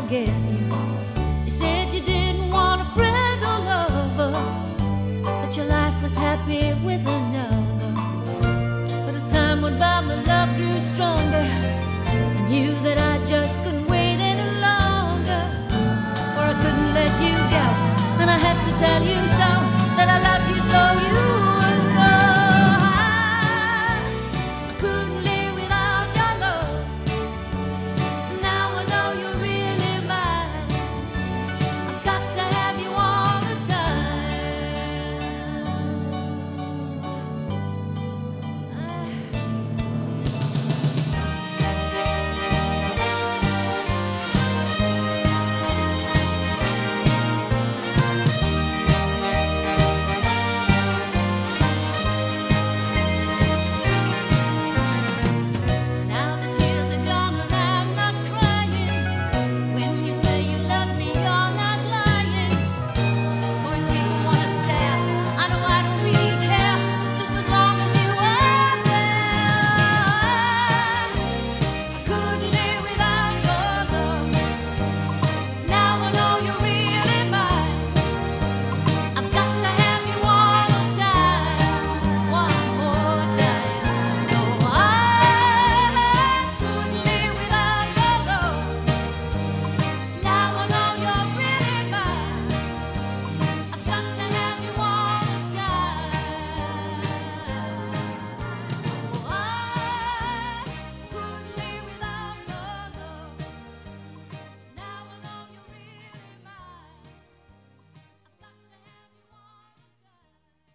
forget you. You said you didn't want a fragile lover, that your life was happy with another. But as time went by, my love grew stronger. I knew that I just couldn't wait any longer, for I couldn't let you go. And I had to tell you so, that I loved you so you